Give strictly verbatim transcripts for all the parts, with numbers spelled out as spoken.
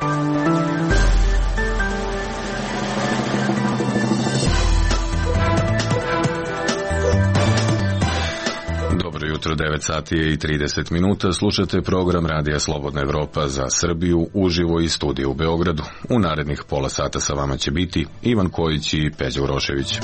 Jutro devet sati i trideset minuta, slušate program Radija Slobodna Evropa za Srbiju uživo iz studija u Beogradu. U narednih pola sata sa vama će biti Ivan Kojić i Peđa Urošević.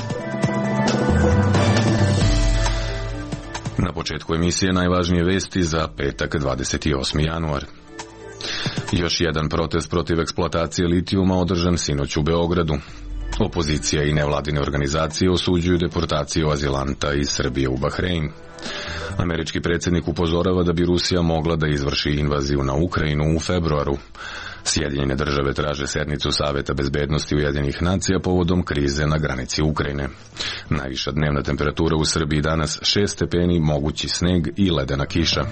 Na početku emisije najvažnije vesti za petak dvadeset osmi januar. Još jedan protest protiv eksploatacije litijuma održan sinoć u Beogradu. Opozicija i nevladine organizacije osuđuju deportaciju azilanta iz Srbije u Bahrein. Američki predsjednik upozorava da bi Rusija mogla da izvrši invaziju na Ukrajinu u februaru. Sjedinjene države traže sednicu Saveta bezbednosti Ujedinjenih nacija povodom krize na granici Ukrajine. Najviša dnevna temperatura u Srbiji danas šest stepeni, mogući sneg i ledena kiša.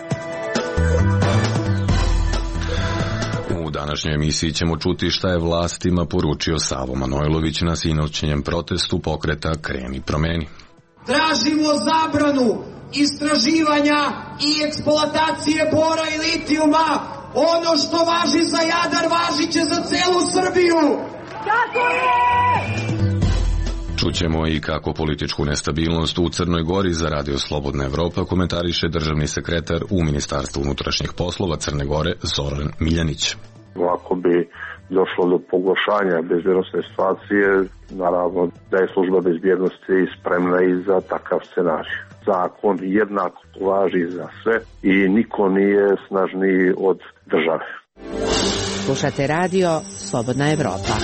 U današnjoj emisiji ćemo čuti šta je vlastima poručio Savo Manojlović na sinoćnjem protestu pokreta Kreni promeni. Tražimo zabranu istraživanja i eksploatacije bora i litijuma. Ono što važi za Jadar važi će za celu Srbiju. Tako je! Čućemo i kako političku nestabilnost u Crnoj Gori za Radio Slobodna Evropa komentariše državni sekretar u Ministarstvu unutrašnjih poslova Crne Gore Zoran Miljanić. Ako bi došlo do pogoršanja bezbjednosne situacije, naravno da je služba bezbjednosti spremna i za takav scenarij. Zakon jednako važi za sve i niko nije snažniji od države. Slušate Radio Slobodna Evropa.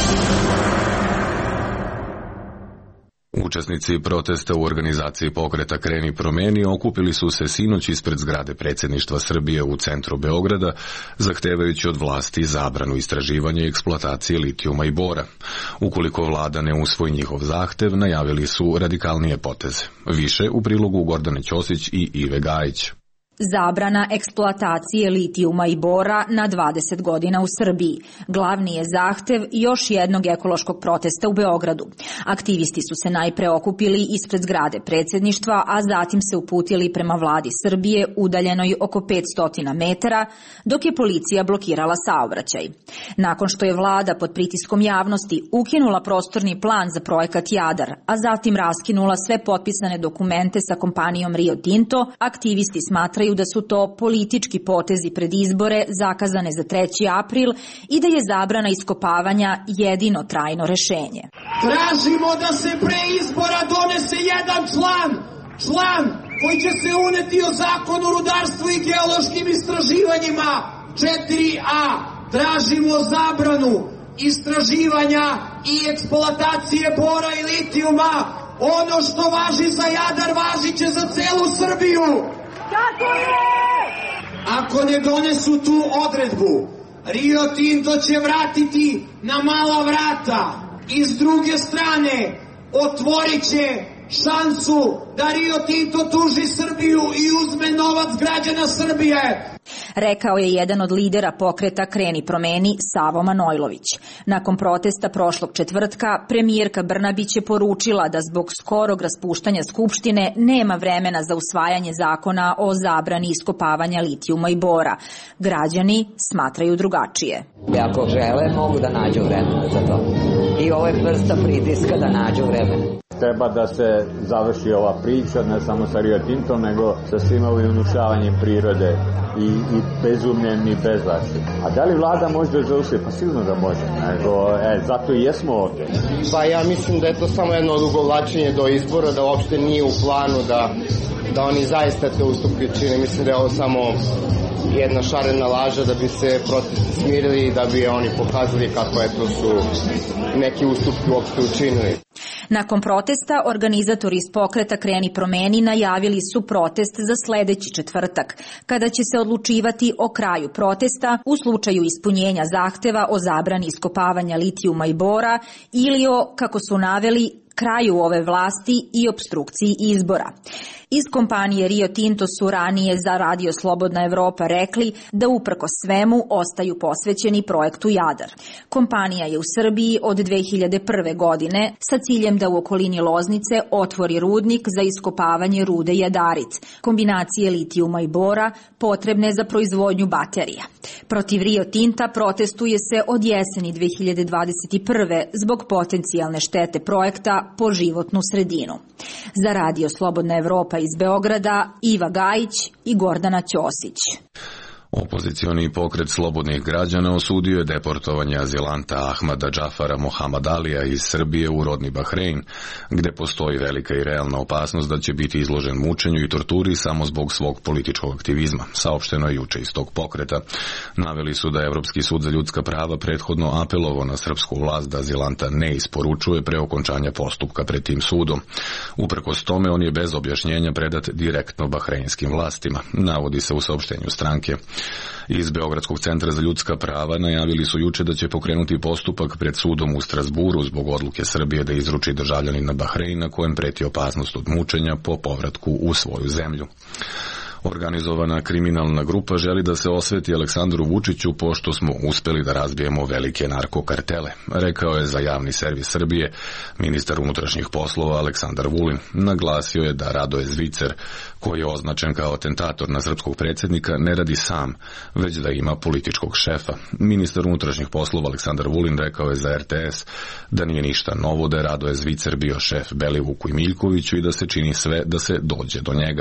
Učesnici protesta u organizaciji pokreta Kreni promeni okupili su se sinoć ispred zgrade predsjedništva Srbije u centru Beograda, zahtevajući od vlasti zabranu istraživanja i eksploatacije litijuma i bora. Ukoliko vlada ne usvoji njihov zahtev, najavili su radikalnije poteze. Više u prilogu Gordane Ćosić i Ive Gajić. Zabrana eksploatacije litijuma i bora na dvadeset godina u Srbiji. Glavni je zahtev još jednog ekološkog protesta u Beogradu. Aktivisti su se najpre okupili ispred zgrade predsjedništva, a zatim se uputili prema vladi Srbije udaljenoj oko petsto metara, dok je policija blokirala saobraćaj. Nakon što je vlada pod pritiskom javnosti ukinula prostorni plan za projekat Jadar, a zatim raskinula sve potpisane dokumente sa kompanijom Rio Tinto, aktivisti smatraju da su to politički potezi pred izbore zakazane za treći april i da je zabrana iskopavanja jedino trajno rešenje. Tražimo da se pre izbora donese jedan član, član koji će se uneti o zakonu o rudarstvu i geološkim istraživanjima. četiri a. Tražimo zabranu istraživanja i eksploatacije bora i litijuma. Ono što važi za Jadar važi će za celu Srbiju. Tako je! Ako ne donesu tu odredbu, Rio Tinto će vratiti na mala vrata i s druge strane otvorit će šansu da Rio Tinto tuži Srbiju i uzme novac građana Srbije. Rekao je jedan od lidera pokreta Kreni promeni Savo Manojlović. Nakon protesta prošlog četvrtka, premijerka Brnabić je poručila da zbog skorog raspuštanja Skupštine nema vremena za usvajanje zakona o zabrani iskopavanja litijuma i bora. Građani smatraju drugačije. Ako žele, mogu da nađu vremena za to. I ovo je vrsta pritiska da nađu vremena. Treba da se završi ova priča, ne samo sa Rio Tintom, nego sa svim ovim unušavanjem prirode i, i bezumljem i bezvlašćem. A da li vlada može da zaustavi? Pa sigurno da može. Nego, e, zato i jesmo ovdje. Pa ja mislim da je to samo jedno odugovlačenje do izbora, da uopšte nije u planu da, da oni zaista te ustupke čine. Mislim da je ovo samo jedna šarena laža da bi se protesti smirili i da bi oni pokazali kako eto su neki ustupki uopšte učinili. Nakon protesta, organizatori iz pokreta Kreni promeni najavili su protest za sledeći četvrtak, kada će se odlučivati o kraju protesta u slučaju ispunjenja zahteva o zabrani iskopavanja litijuma i bora ili o, kako su naveli, kraju ove vlasti i opstrukciji izbora. Iz kompanije Rio Tinto su ranije za Radio Slobodna Evropa rekli da uprko svemu ostaju posvećeni projektu Jadar. Kompanija je u Srbiji od dve hiljade prve. godine sa ciljem da u okolini Loznice otvori rudnik za iskopavanje rude jadarit, kombinacije litijuma i bora potrebne za proizvodnju baterija. Protiv Rio Tinta protestuje se od jeseni dve hiljade dvadeset prve. zbog potencijalne štete projekta po životnu sredinu. Za Radio Slobodna Evropa iz Beograda, Iva Gajić i Gordana Ćosić. Opozicioni pokret slobodnih građana osudio je deportovanje azilanta Ahmada Džafara Mohamed Alija iz Srbije u rodni Bahrein, gde postoji velika i realna opasnost da će biti izložen mučenju i torturi samo zbog svog političkog aktivizma, saopšteno je juče iz tog pokreta. Naveli su da je Evropski sud za ljudska prava prethodno apelovao na srpsku vlast da azilanta ne isporučuje pre okončanja postupka pred tim sudom. Uprkos tome, on je bez objašnjenja predat direktno bahreinskim vlastima, navodi se u saopštenju stranke. Iz Beogradskog centra za ljudska prava najavili su juče da će pokrenuti postupak pred sudom u Strasburu zbog odluke Srbije da izruči državljanina Bahreina kojem preti opasnost od mučenja po povratku u svoju zemlju. Organizovana kriminalna grupa želi da se osveti Aleksandru Vučiću pošto smo uspeli da razbijemo velike narkokartele, rekao je za javni servis Srbije ministar unutrašnjih poslova Aleksandar Vulin. Naglasio je da Radoje Zvicer, koji je označen kao atentator na srpskog predsjednika, ne radi sam, već da ima političkog šefa. Ministar unutrašnjih poslova Aleksandar Vulin rekao je za er te es da nije ništa novo da je Radoje Zvicer bio šef Belivuku i Miljkoviću i da se čini sve da se dođe do njega.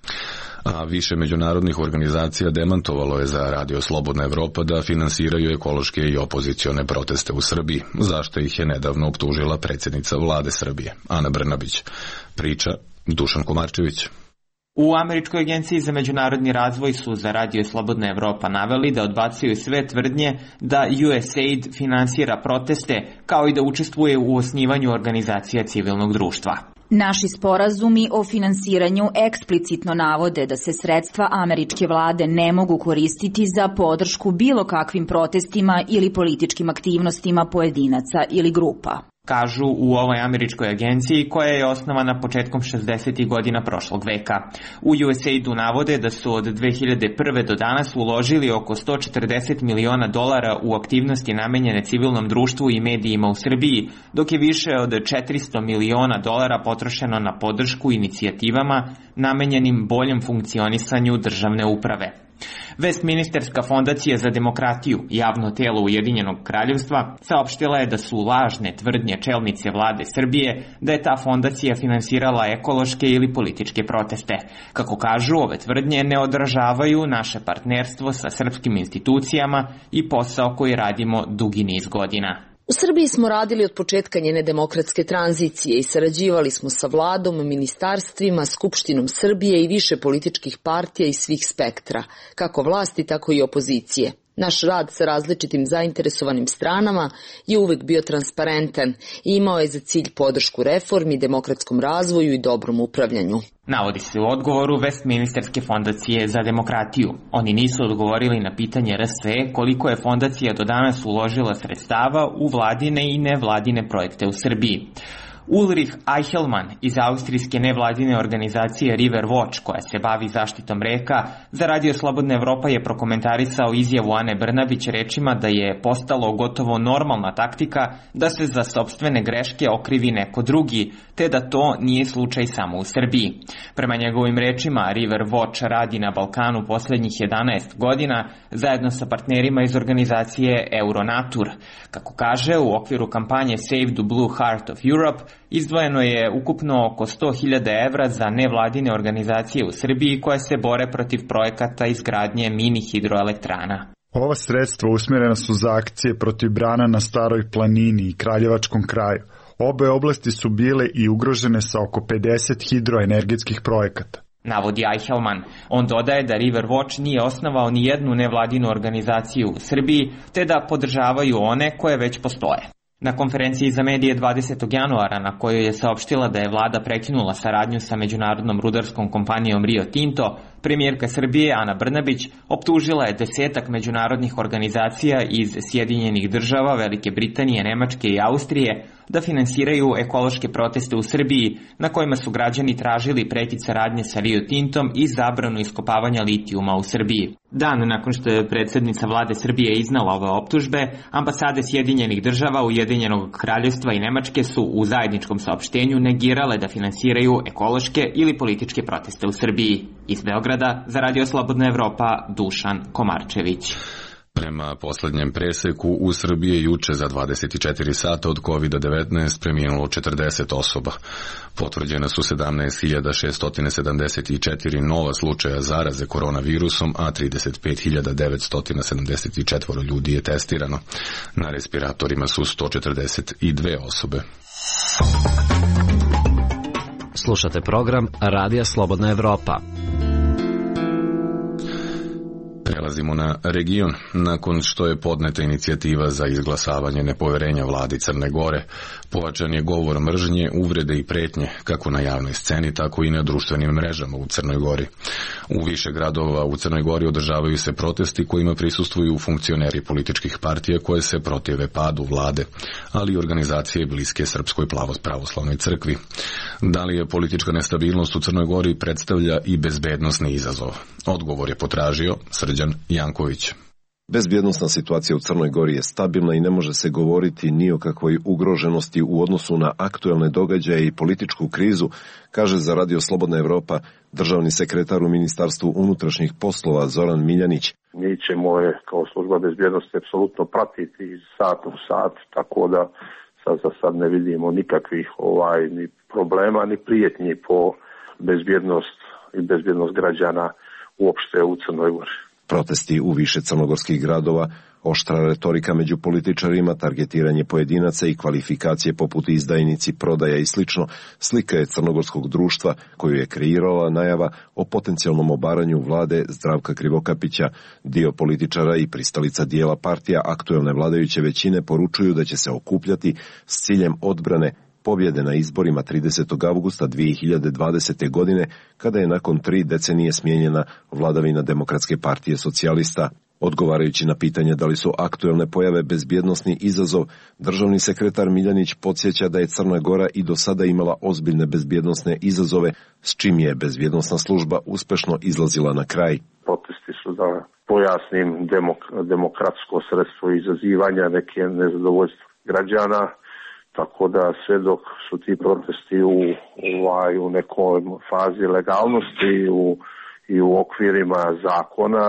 A više međunarodnih organizacija demantovalo je za Radio Slobodna Evropa da finansiraju ekološke i opozicione proteste u Srbiji, zašto ih je nedavno optužila predsjednica vlade Srbije, Ana Brnabić. Priča Dušan Komarčević. U Američkoj agenciji za međunarodni razvoj su za Radio Slobodna Evropa naveli da odbacuju sve tvrdnje da U S A I D finansira proteste, kao i da učestvuje u osnivanju organizacija civilnog društva. Naši sporazumi o finansiranju eksplicitno navode da se sredstva američke vlade ne mogu koristiti za podršku bilo kakvim protestima ili političkim aktivnostima pojedinaca ili grupa, kažu u ovoj američkoj agenciji koja je osnovana početkom šezdesetih godina prošlog veka. U U S A I D-u navode da su od dve hiljade prve. do danas uložili oko sto četrdeset miliona dolara u aktivnosti namenjene civilnom društvu i medijima u Srbiji, dok je više od četiristo miliona dolara potrošeno na podršku inicijativama namenjenim boljem funkcionisanju državne uprave. Westminsterska fondacija za demokratiju, javno telo Ujedinjenog kraljevstva, saopštila je da su lažne tvrdnje čelnice vlade Srbije da je ta fondacija finansirala ekološke ili političke proteste. Kako kažu, ove tvrdnje ne odražavaju naše partnerstvo sa srpskim institucijama i posao koji radimo dugi niz godina. U Srbiji smo radili od početka njene demokratske tranzicije i sarađivali smo sa vladom, ministarstvima, Skupštinom Srbije i više političkih partija iz svih spektra, kako vlasti, tako i opozicije. Naš rad sa različitim zainteresovanim stranama je uvek bio transparentan i imao je za cilj podršku reformi, demokratskom razvoju i dobrom upravljanju. Navodi se u odgovoru Westminsterske fondacije za demokratiju. Oni nisu odgovorili na pitanje R S E koliko je fondacija do danas uložila sredstava u vladine i nevladine projekte u Srbiji. Ulrich Eichelmann iz austrijske nevladine organizacije River Watch, koja se bavi zaštitom reka, za Radio Slobodna Evropa je prokomentarisao izjavu Ane Brnabić rečima da je postalo gotovo normalna taktika da se za sopstvene greške okrivi neko drugi, te da to nije slučaj samo u Srbiji. Prema njegovim rečima, River Watch radi na Balkanu poslednjih jedanaest godina zajedno sa partnerima iz organizacije Euronatur. Kako kaže, u okviru kampanje Save the Blue Heart of Europe izdvojeno je ukupno oko sto hiljada evra za nevladine organizacije u Srbiji koje se bore protiv projekata izgradnje mini hidroelektrana. Ova sredstva usmjerena su za akcije protiv brana na Staroj planini i Kraljevačkom kraju. Obe oblasti su bile i ugrožene sa oko pedeset hidroenergetskih projekata, navodi Eichelmann. On dodaje da River Watch nije osnovao ni jednu nevladinu organizaciju u Srbiji, te da podržavaju one koje već postoje. Na konferenciji za medije dvadesetog januara, na kojoj je saopštila da je vlada prekinula saradnju sa međunarodnom rudarskom kompanijom Rio Tinto, Premijerka Srbije Ana Brnabić optužila je desetak međunarodnih organizacija iz Sjedinjenih država, Velike Britanije, Nemačke i Austrije da finansiraju ekološke proteste u Srbiji na kojima su građani tražili prekid saradnje sa Rio Tintom i zabranu iskopavanja litijuma u Srbiji. Dan nakon što je predsjednica vlade Srbije iznala ove optužbe, ambasade Sjedinjenih država, Ujedinjenog kraljevstva i Nemačke su u zajedničkom saopštenju negirale da finansiraju ekološke ili političke proteste u Srbiji. Iz Beograda za Radio Slobodna Evropa, Dušan Komarčević. Prema poslednjem preseku, u Srbiji je juče za dvadeset četiri sata od kovid devetnaest preminulo četrdeset osoba. Potvrđene su sedamnaest hiljada šesto sedamdeset četiri nova slučaja zaraze koronavirusom, a trideset pet hiljada devetsto sedamdeset četiri ljudi je testirano. Na respiratorima su sto četrdeset dve osobe. Slušate program Radija Slobodna Evropa. Prelazimo na region. Nakon što je podneta inicijativa za izglasavanje nepoverenja vladi Crne Gore, pojačan je govor mržnje, uvrede i pretnje, kako na javnoj sceni, tako i na društvenim mrežama u Crnoj Gori. U više gradova u Crnoj Gori održavaju se protesti kojima prisustvuju funkcioneri političkih partija koje se protive padu vlade, ali i organizacije bliske Srpskoj pravoslavnoj crkvi. Da li je politička nestabilnost u Crnoj Gori predstavlja i bezbednosni izazov? Odgovor je potražio Srđan Janković. Bezbjednosna situacija u Crnoj Gori je stabilna i ne može se govoriti ni o kakvoj ugroženosti u odnosu na aktuelne događaje i političku krizu, kaže za Radio Slobodna Evropa državni sekretar u Ministarstvu unutrašnjih poslova Zoran Miljanić. Mi ćemo je kao služba bezbjednosti apsolutno pratiti iz sata u sat, tako da sad za sad ne vidimo nikakvih ovaj ni problema ni prijetnji po bezbjednost i bezbjednost građana uopšte u Crnoj Gori. Protesti u više crnogorskih gradova, oštra retorika među političarima, targetiranje pojedinaca i kvalifikacije poput izdajnici, prodaja i slično, slika je crnogorskog društva koju je kreirala najava o potencijalnom obaranju vlade Zdravka Krivokapića. Dio političara i pristalica dijela partija aktuelne vladajuće većine poručuju da će se okupljati s ciljem odbrane pobjede na izborima tridesetog avgusta dvije hiljade dvadesete. godine, kada je nakon tri decenije smijenjena vladavina Demokratske partije socijalista. Odgovarajući na pitanje da li su aktuelne pojave bezbjednosni izazov, državni sekretar Miljanić podsjeća da je Crna Gora i do sada imala ozbiljne bezbjednosne izazove, s čim je bezbjednosna služba uspešno izlazila na kraj. Protesti su, da pojasnim, demok- demokratsko sredstvo izazivanja neke nezadovoljstva građana, tako da sve dok su ti protesti u, ovaj, u nekoj fazi legalnosti u, i u okvirima zakona,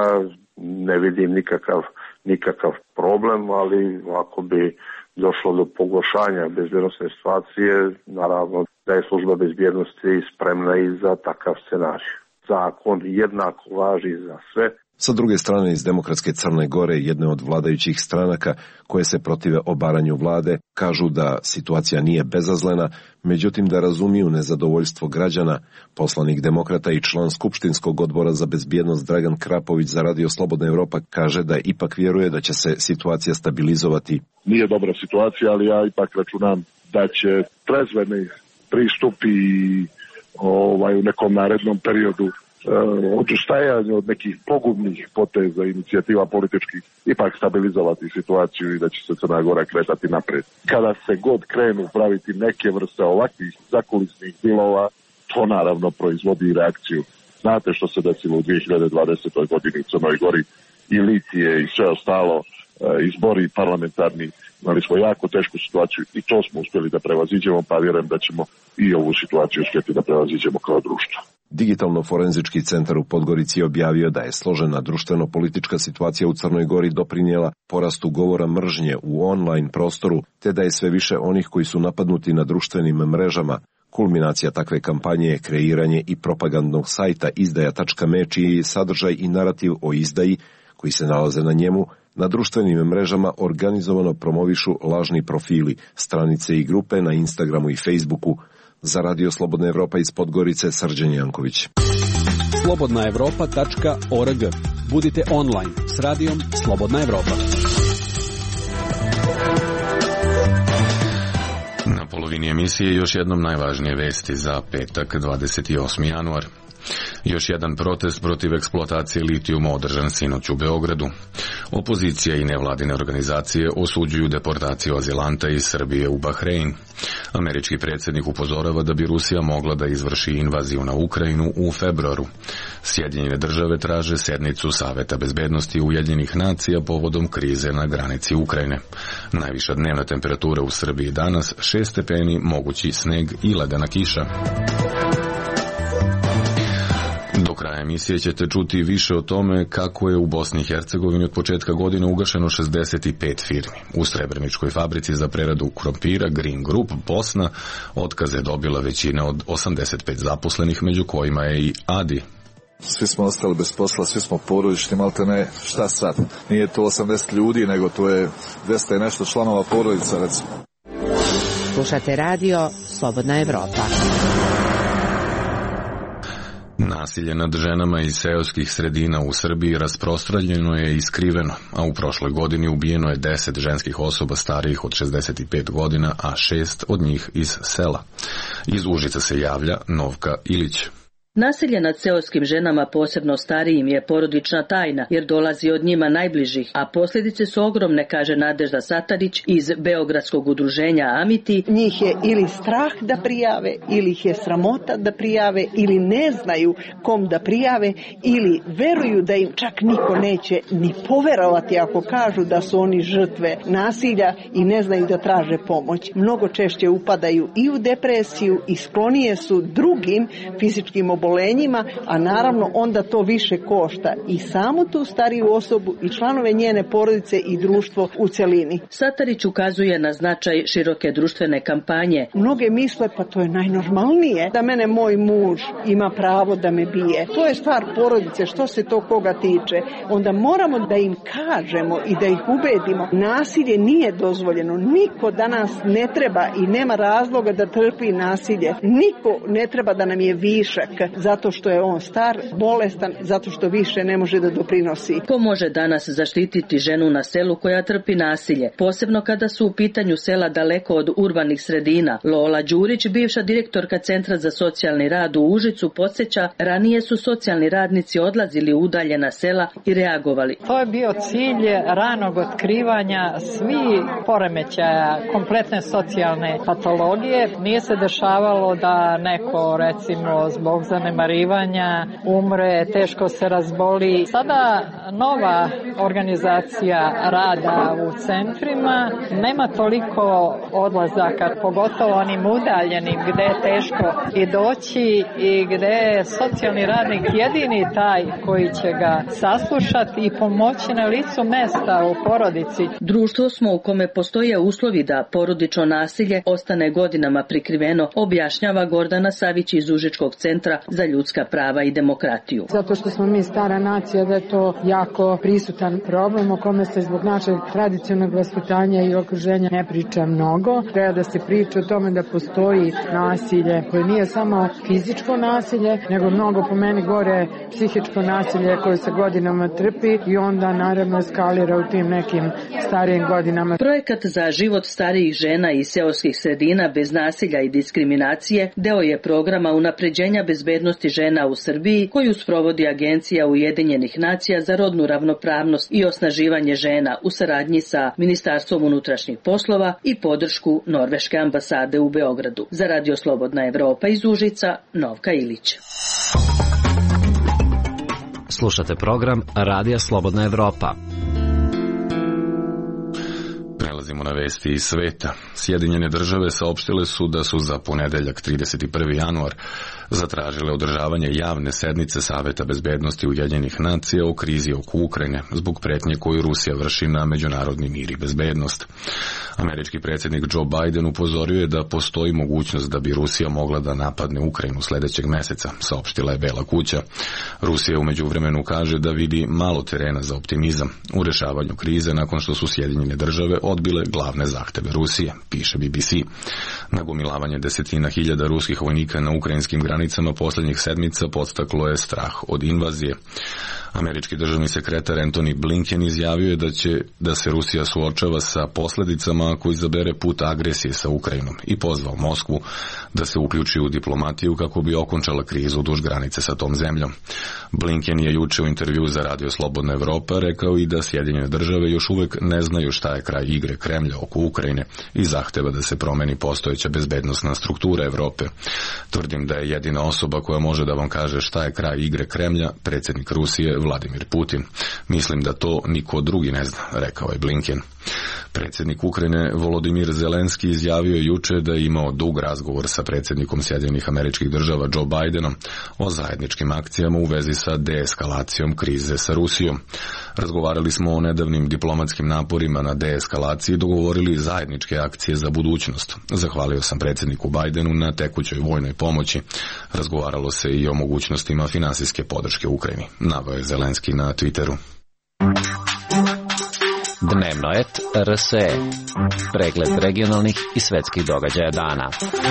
ne vidim nikakav, nikakav problem, ali ako bi došlo do pogoršanja bezbjednosne situacije, naravno da je služba bezbjednosti spremna i za takav scenarij. Zakon jednako važi za sve. Sa druge strane, iz Demokratske Crne Gore, jedne od vladajućih stranaka koje se protive obaranju vlade, kažu da situacija nije bezazlena, međutim da razumiju nezadovoljstvo građana. Poslanik Demokrata i član Skupštinskog odbora za bezbjednost Dragan Krapović za Radio Slobodna Evropa kaže da ipak vjeruje da će se situacija stabilizovati. Nije dobra situacija, ali ja ipak računam da će trezveni pristupi i ovaj, u nekom narednom periodu odustajanju od nekih pogubnih poteza, inicijativa političkih, ipak stabilizovati situaciju i da će se Crna Gora kretati napred. Kada se god krenu praviti neke vrste ovakvih zakulisnih dilova, to naravno proizvodi reakciju. Znate što se desilo u dvije hiljade dvadesetoj. godini u Crnoj Gori, i litije i sve ostalo, izbori parlamentarni, imali smo jako tešku situaciju i to smo uspjeli da prevaziđemo, pa vjerujem da ćemo i ovu situaciju uspjeti da prevaziđemo kao društvo. Digitalno-forenzički centar u Podgorici je objavio da je složena društveno-politička situacija u Crnoj Gori doprinijela porastu govora mržnje u online prostoru, te da je sve više onih koji su napadnuti na društvenim mrežama. Kulminacija takve kampanje je kreiranje i propagandnog sajta izdaja tačka me, čiji sadržaj i narativ o izdaji, koji se nalaze na njemu, na društvenim mrežama organizovano promovišu lažni profili, stranice i grupe na Instagramu i Facebooku. Za Radio Slobodna Evropa iz Podgorice, Srđan Janković. slobodna evropa tačka org. Budite online s radijom Slobodna Evropa. Na polovini emisije još jednom najvažnije vesti za petak dvadeset osmi januar. Još jedan protest protiv eksploatacije litijuma održan sinoć u Beogradu. Opozicija i nevladine organizacije osuđuju deportaciju azilanta iz Srbije u Bahrein. Američki predsjednik upozorava da bi Rusija mogla da izvrši invaziju na Ukrajinu u februaru. Sjedinjene države traže sednicu Saveta bezbednosti Ujedinjenih nacija povodom krize na granici Ukrajine. Najviša dnevna temperatura u Srbiji danas šest stepeni, mogući sneg i ledena kiša. Do kraja emisije ćete čuti više o tome kako je u Bosni i Hercegovini od početka godine ugašeno šezdeset pet firmi. U Srebreničkoj fabrici za preradu krompira Green Group Bosna otkaze dobila većina od osamdeset pet zaposlenih, među kojima je i Adi. Svi smo ostali bez posla, svi smo porodični, malte ne, šta sad? Nije to osamdeset ljudi, nego to je dvesta i nešto članova porodica, recimo. Slušate radio Slobodna Evropa. Nasilje nad ženama iz seoskih sredina u Srbiji rasprostranjeno je i skriveno, a u prošloj godini ubijeno je deset ženskih osoba starijih od šezdeset pet godina, a šest od njih iz sela. Iz Užica se javlja Novka Ilić. Nasilje nad seoskim ženama, posebno starijim, je porodična tajna jer dolazi od njima najbližih, a posljedice su ogromne, kaže Nadežda Satarić iz Beogradskog udruženja Amiti. Njih je ili strah da prijave, ili ih je sramota da prijave, ili ne znaju kom da prijave, ili veruju da im čak niko neće ni poverovati ako kažu da su oni žrtve nasilja i ne znaju da traže pomoć. Mnogo češće upadaju i u depresiju i sklonije su drugim fizičkim obolenjima, a naravno onda to više košta i samu tu stariju osobu i članove njene porodice i društvo u celini. Satarić ukazuje na značaj široke društvene kampanje. Mnoge misle pa to je najnormalnije da mene moj muž ima pravo da me bije. To je stvar porodice, što se to koga tiče. Onda moramo da im kažemo i da ih ubedimo. Nasilje nije dozvoljeno. Niko danas ne treba i nema razloga da trpi nasilje. Niko ne treba da nam je višak zato što je on star, bolestan, zato što više ne može da doprinosi. Ko može danas zaštititi ženu na selu koja trpi nasilje, posebno kada su u pitanju sela daleko od urbanih sredina? Lola Đurić, bivša direktorka Centra za socijalni rad u Užicu, podsjeća, ranije su socijalni radnici odlazili u udaljena sela i reagovali. To je bio cilj ranog otkrivanja svih poremećaja, kompletne socijalne patologije. Nije se dešavalo da neko, recimo, zbog zanemarivanja umre, teško se razboli. Sada nova organizacija rada u centrima nema toliko odlazaka, pogotovo onim udaljenim gde je teško i doći i gde je socijalni radnik jedini taj koji će ga saslušati i pomoći na licu mesta u porodici. Društvo smo u kome postoje uslovi da porodično nasilje ostane godinama prikriveno, objašnjava Gordana Savić iz Užičkog centra za ljudska prava i demokratiju. Zato što smo mi stara nacija, da je to jako prisutan problem o kome se zbog našeg tradicionalnog vaspitanja i okruženja ne priča mnogo. Treba da se priča o tome da postoji nasilje koje nije samo fizičko nasilje, nego mnogo po meni gore psihičko nasilje koje se godinama trpi i onda naravno eskalira u tim nekim starijim godinama. Projekat za život starijih žena iz seoskih sredina bez nasilja i diskriminacije deo je programa unapređenja bezbednosti žena u Srbiji koju sprovodi Agencija Ujedinjenih nacija za rodnu ravnopravnost i osnaživanje žena u saradnji sa Ministarstvom unutrašnjih poslova i podršku Norveške ambasade u Beogradu. Za Radio Slobodna Evropa iz Užica, Novka Ilić. Slušate program Radija Slobodna Evropa. Prelazimo na vesti iz sveta. Sjedinjene države saopštile su da su za ponedeljak trideset prvi januar zatražile održavanje javne sednice Saveta bezbednosti Ujedinjenih nacija o krizi oko Ukrajine zbog pretnje koju Rusija vrši na međunarodni mir i bezbednost. Američki predsjednik Joe Biden upozorio je da postoji mogućnost da bi Rusija mogla da napadne Ukrajinu sljedećeg meseca, saopštila je Bela kuća. Rusija u međuvremenu kaže da vidi malo terena za optimizam u rešavanju krize nakon što su Sjedinjene države odbile glavne zahteve Rusije, piše B B C. Nagomilavanje desetina hiljada ruskih vojnika na ukrajinskim granicama posljednjih sedmica podstaklo je strah od invazije. Američki državni sekretar Antony Blinken izjavio je da će da se Rusija suočava sa posledicama ako izabere put agresije sa Ukrajinom i pozvao Moskvu da se uključi u diplomatiju kako bi okončala krizu duž granice sa tom zemljom. Blinken je juče u intervju za Radio Slobodna Evropa rekao i da Sjedinjene države još uvek ne znaju šta je kraj igre Kremlja oko Ukrajine i zahteva da se promeni postojeća bezbednosna struktura Evrope. Tvrdim da je jedina osoba koja može da vam kaže šta je kraj igre Kremlja predsjednik Rusije Vladimir Putin. Mislim da to niko drugi ne zna, rekao je Blinken. Predsjednik Ukrajine Volodimir Zelenski izjavio juče da je imao dug razgovor sa predsjednikom Sjedinjenih Američkih Država Joe Bidenom o zajedničkim akcijama u vezi sa deeskalacijom krize sa Rusijom. Razgovarali smo o nedavnim diplomatskim naporima na deeskalaciji i dogovorili zajedničke akcije za budućnost. Zahvalio sam predsjedniku Bidenu na tekućoj vojnoj pomoći. Razgovaralo se i o mogućnostima finansijske podrške Ukrajini, naveo je Zelenski na Twitteru. Dnevno et R S E. Pregled regionalnih i svetskih događaja dana.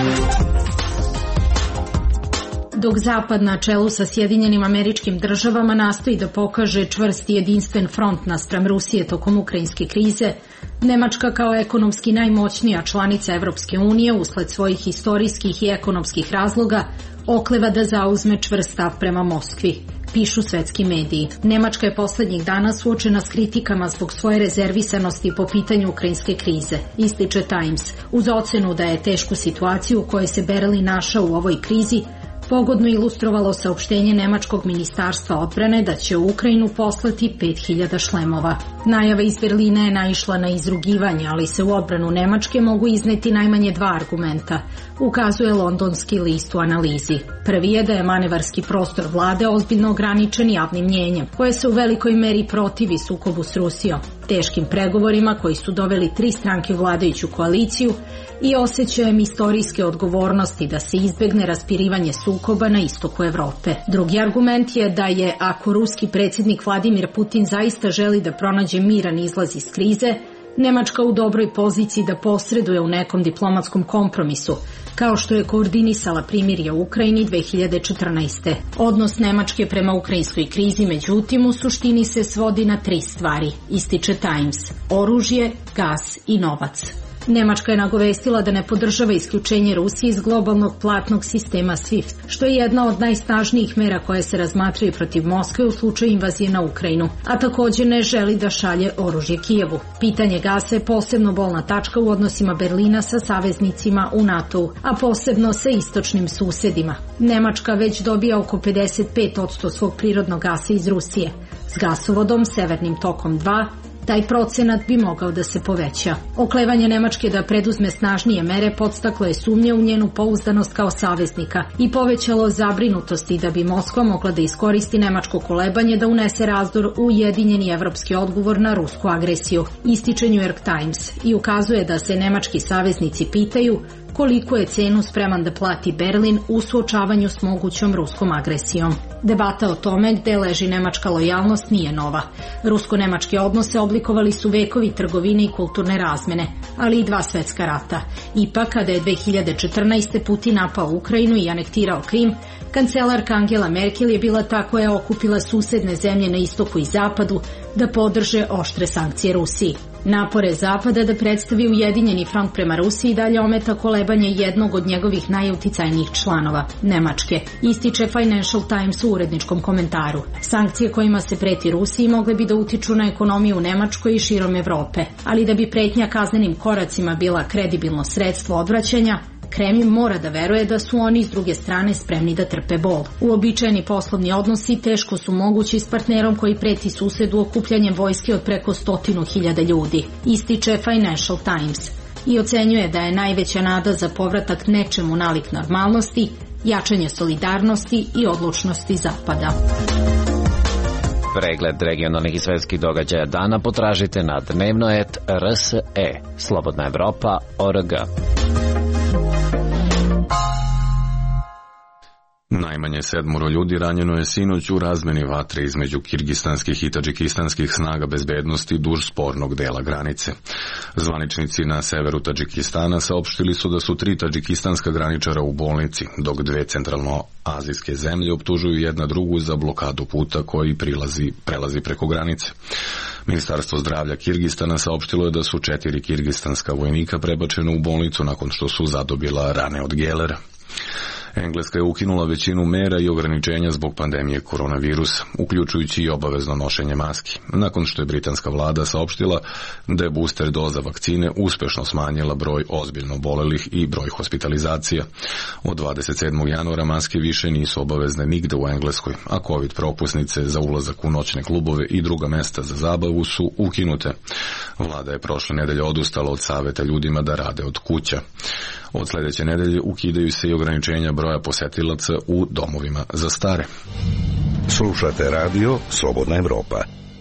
Dok Zapad na čelu sa Sjedinjenim Američkim Državama nastoji da pokaže čvrst i jedinstven front naspram Rusije tokom ukrajinske krize, Nemačka kao ekonomski najmoćnija članica Evropske unije usled svojih istorijskih i ekonomskih razloga okleva da zauzme čvrst stav prema Moskvi, pišu svetski mediji. Nemačka je poslednjih dana suočena s kritikama zbog svoje rezervisanosti po pitanju ukrajinske krize, ističe Times, uz ocenu da je tešku situaciju u kojoj se Berlin našao u ovoj krizi pogodno ilustrovalo saopštenje Nemačkog ministarstva odbrane da će u Ukrajinu poslati pet hiljada šlemova. Najava iz Berlina je naišla na izrugivanje, ali se u odbranu Nemačke mogu izneti najmanje dva argumenta, ukazuje londonski list u analizi. Prvi je da je manevarski prostor vlade ozbiljno ograničen javnim mnjenjem, koje se u velikoj meri protivi sukobu s Rusijom, teškim pregovorima koji su doveli tri stranke u vladajuću koaliciju i osjećajem istorijske odgovornosti da se izbegne raspirivanje sukoba na istoku Evrope. Drugi argument je da je, ako ruski predsjednik Vladimir Putin zaista želi da pronađe miran izlaz iz krize, Nemačka u dobroj poziciji da posreduje u nekom diplomatskom kompromisu, kao što je koordinisala primirje u Ukrajini dve hiljade četrnaeste. Odnos Nemačke prema ukrajinskoj krizi, međutim, u suštini se svodi na tri stvari, ističe Times: oružje, gas i novac. Nemačka je nagovestila da ne podržava isključenje Rusije iz globalnog platnog sistema SWIFT, što je jedna od najsnažnijih mera koje se razmatraju protiv Moskve u slučaju invazije na Ukrajinu, a također ne želi da šalje oružje Kijevu. Pitanje gasa je posebno bolna tačka u odnosima Berlina sa saveznicima u NATO-u, a posebno sa istočnim susedima. Nemačka već dobija oko pedeset pet posto svog prirodnog gasa iz Rusije. S gasovodom Severnim tokom dva taj procenat bi mogao da se poveća. Oklevanje Nemačke da preduzme snažnije mere podstaklo je sumnje u njenu pouzdanost kao saveznika i povećalo zabrinutosti da bi Moskva mogla da iskoristi nemačko kolebanje da unese razdor u ujedinjeni evropski odgovor na rusku agresiju, ističe New York Times, i ukazuje da se nemački saveznici pitaju koliko je cenu spreman da plati Berlin u suočavanju s mogućom ruskom agresijom. Debata o tome gde leži nemačka lojalnost nije nova. Rusko-nemačke odnose oblikovali su vekovi trgovine i kulturne razmene, ali i dva svetska rata. Ipak, kada je dve hiljade četrnaeste. Putin napao Ukrajinu i anektirao Krim, kancelarka Angela Merkel je bila ta koja je okupila susedne zemlje na istoku i zapadu da podrže oštre sankcije Rusiji. Napore Zapada da predstavi ujedinjeni front prema Rusiji dalje ometa kolebanje jednog od njegovih najuticajnijih članova, Nemačke, ističe Financial Times u uredničkom komentaru. Sankcije kojima se preti Rusiji mogle bi da utiču na ekonomiju u Nemačkoj i širom Evrope, ali da bi pretnja kaznenim koracima bila kredibilno sredstvo odvraćanja, Kremlj mora da veruje da su oni s druge strane spremni da trpe bol. Uobičajeni poslovni odnosi teško su mogući s partnerom koji preti susedu okupljanjem vojske od preko stotinu hiljada ljudi, ističe Financial Times, i ocenjuje da je najveća nada za povratak nečemu nalik normalnosti, jačanje solidarnosti i odlučnosti Zapada. Pregled regionalnih i svetskih događaja dana potražite na dnevno et R S E, Slobodna Evropa, O R G. Najmanje sedmoro ljudi ranjeno je sinoć u razmeni vatre između kirgistanskih i tadžikistanskih snaga bezbednosti duž spornog dela granice. Zvaničnici na severu Tadžikistana saopštili su da su tri tadžikistanska graničara u bolnici, dok dve centralnoazijske zemlje optužuju jedna drugu za blokadu puta koji prilazi, prelazi preko granice. Ministarstvo zdravlja Kirgistana saopštilo je da su četiri kirgistanska vojnika prebačena u bolnicu nakon što su zadobila rane od gelera. Engleska je ukinula većinu mera i ograničenja zbog pandemije koronavirusa, uključujući i obavezno nošenje maski, nakon što je britanska vlada saopštila da je booster doza vakcine uspešno smanjila broj ozbiljno bolelih i broj hospitalizacija. Od dvadeset sedmog januara maske više nisu obavezne nigde u Engleskoj, a covid propusnice za ulazak u noćne klubove i druga mesta za zabavu su ukinute. Vlada je prošle nedelje odustala od saveta ljudima da rade od kuća. Od sljedeće nedelje ukidaju se i ograničenja broja posetilaca u domovima za stare. Slušate radio Slobodna Evropa.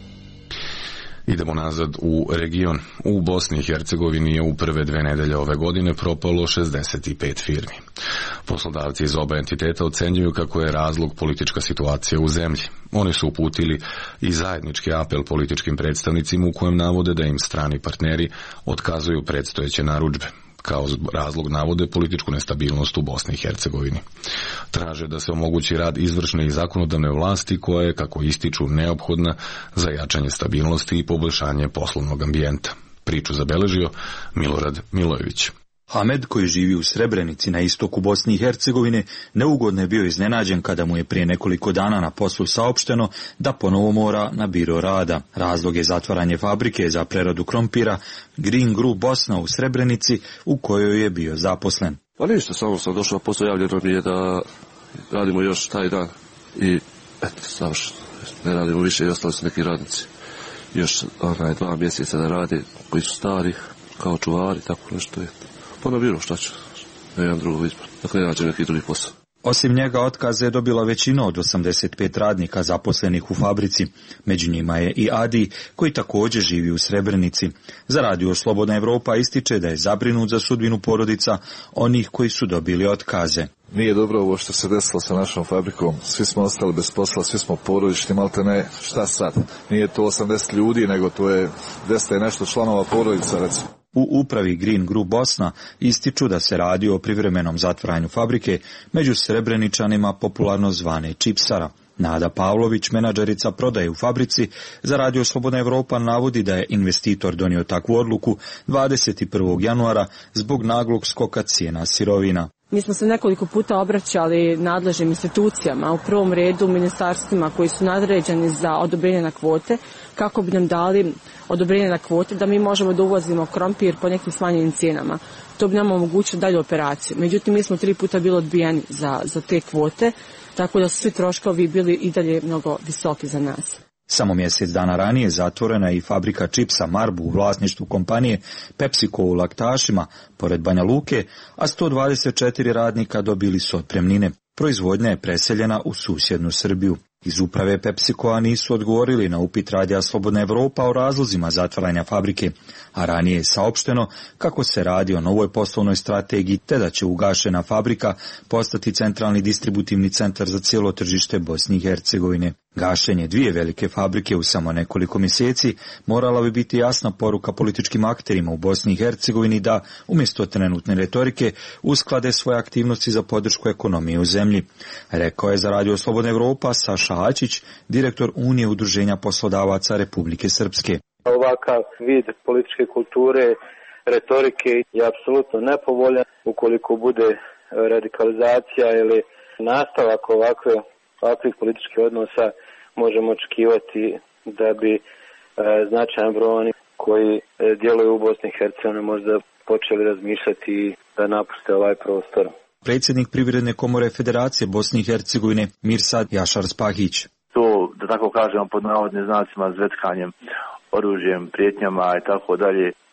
Idemo nazad u region. U Bosni i Hercegovini je u prve dve nedelje ove godine propalo šezdeset pet firmi. Poslodavci iz oba entiteta ocenjuju kako je razlog politička situacija u zemlji. Oni su uputili i zajednički apel političkim predstavnicima u kojem navode da im strani partneri otkazuju predstojeće narudžbe. Kao razlog navode političku nestabilnost u Bosni i Hercegovini. Traže da se omogući rad izvršne i zakonodavne vlasti koja je, kako ističu, neophodna za jačanje stabilnosti i poboljšanje poslovnog ambijenta. Priču zabeležio Milorad Milojević. Hamed, koji živi u Srebrenici na istoku Bosne i Hercegovine, neugodno je bio iznenađen kada mu je prije nekoliko dana na poslu saopšteno da ponovo mora na biro rada. Razlog je zatvaranje fabrike za preradu krompira Green Group Bosna u Srebrenici, u kojoj je bio zaposlen. Pa ništa, samo sam došao, posao javljeno mi je da radimo još taj dan i eto, savršeno, ne radimo više i ostali su neki radnici. Još onaj dva mjeseca da rade, koji su stari, kao čuvari, tako nešto je. Pa na biro, šta ću, ne imam drugog izbora, dakle ne nađem neki drugi posao. Osim njega otkaze je dobila većina od osamdeset pet radnika zaposlenih u fabrici. Među njima je i Adi, koji također živi u Srebrenici. Za radio Slobodna Evropa ističe da je zabrinut za sudbinu porodica onih koji su dobili otkaze. Nije dobro ovo što se desilo sa našom fabrikom. Svi smo ostali bez posla, svi smo porodični, malte ne, šta sad? Nije to osamdeset ljudi, nego to je deset i nešto članova porodica, recimo. U upravi Green Group Bosna ističu da se radi o privremenom zatvaranju fabrike među Srebreničanima popularno zvane Čipsara. Nada Pavlović, menadžerica prodaje u fabrici, za radio Slobodna Evropa navodi da je investitor donio takvu odluku dvadeset prvog januara zbog naglog skoka cijena sirovina. Mi smo se nekoliko puta obraćali nadležnim institucijama, u prvom redu ministarstvima koji su nadređeni za odobrenje na kvote, kako bi nam dali odobrenje na kvote da mi možemo da uvozimo krompir po nekim smanjenim cijenama. To bi nam omogućilo dalju operaciju. Međutim, mi smo tri puta bili odbijeni za, za te kvote, tako da su svi troškovi bili i dalje mnogo visoki za nas. Samo mjesec dana ranije zatvorena je i fabrika čipsa Marbu u vlasništvu kompanije PepsiCo u Laktašima, pored Banja Luke, a sto dvadeset četiri radnika dobili su otpremnine. Proizvodnja je preseljena u susjednu Srbiju. Iz uprave PepsiCoa nisu odgovorili na upit radija Slobodna Evropa o razlozima zatvaranja fabrike, a ranije je saopšteno kako se radi o novoj poslovnoj strategiji te da će ugašena fabrika postati centralni distributivni centar za cijelo tržište Bosne i Hercegovine. Gašenje dvije velike fabrike u samo nekoliko mjeseci morala bi biti jasna poruka političkim akterima u Bosni i Hercegovini da, umjesto trenutne retorike, usklade svoje aktivnosti za podršku ekonomije u zemlji. Rekao je za radio Slobodna Evropa Saša Ačić, direktor Unije udruženja poslodavaca Republike Srpske. Ovakav vid političke kulture, retorike je apsolutno nepovoljan. Ukoliko bude radikalizacija ili nastavak ovakve, ovakvih političkih odnosa, možemo očekivati da bi e, značajan broj onih koji e, djeluju u Bosni i Hercegovini možda počeli razmišljati da napuste ovaj prostor. Predsjednik Privredne komore Federacije Bosne i Hercegovine Mirsad Jašar Spahić. To, da tako kažemo, pod navodnim znacima zveckanjem, oružjem, prijetnjama i tako dalje,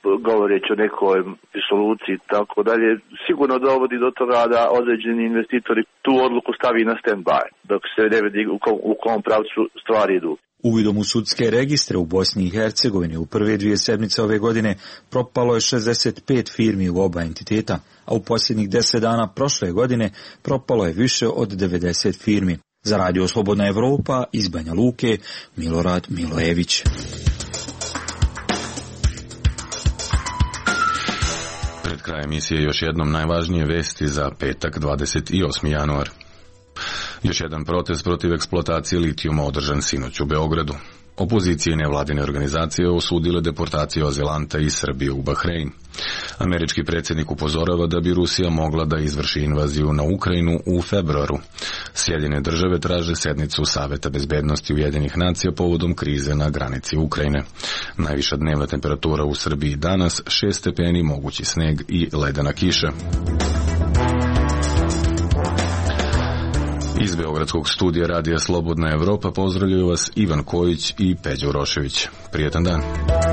govoreći o nekoj disoluciji i tako dalje, sigurno dovodi do toga da određeni investitori tu odluku stavi na stand-by, dok se ne vidi u kom, u kom pravcu stvari idu. Uvidom u sudske registre u Bosni i Hercegovini u prve dvije sedmice ove godine propalo je šezdeset pet firmi u oba entiteta, a u posljednjih deset dana prošle godine propalo je više od devedeset firmi. Za Radio Slobodna Evropa iz Banja Luke, Milorad Milojević. Pred krajem emisije još jednom najvažnije vesti za petak dvadeset osmi januar. Još jedan protest protiv eksploatacije litijuma održan sinoć u Beogradu. Opozicije i nevladine organizacije osudile deportaciju azilanta iz Srbije u Bahrein. Američki predsjednik upozorava da bi Rusija mogla da izvrši invaziju na Ukrajinu u februaru. Sjedinjene države traže sednicu Saveta bezbednosti Ujedinjenih nacija povodom krize na granici Ukrajine. Najviša dnevna temperatura u Srbiji danas šest stepeni, mogući sneg i ledena kiša. Iz Beogradskog studija Radija Slobodna Evropa pozdravljaju vas Ivan Kojić i Peđa Urošević. Prijetan dan.